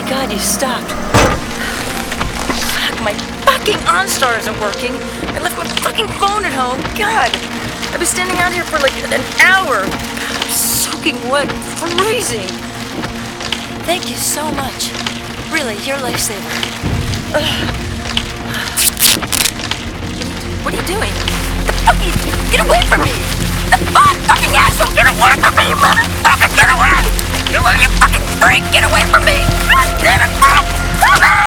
Thank God you stopped. Fuck, my fucking OnStar isn't working. I left my fucking phone at home. God, I've been standing out here for like an hour. I'm soaking wet, freezing. Thank you so much. Really, you're a lifesaver. What are you doing? The fuck are you? Get away from me! The fuck? Fucking asshole! Get away from me, you motherfucker! Get away! Get away, you fucking freak! Get away from me! God damn it, fuck!